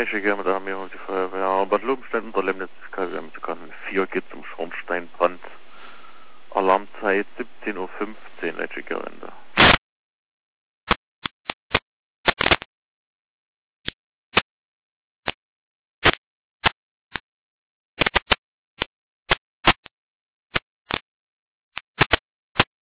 ich gerne da mir die Feuerwehr. Ja, aber Lobenstein unter Lemnitz kann wir mit 4 geht zum Schornsteinbrand. Alarmzeit 17:15 Uhr, letzte Gelände.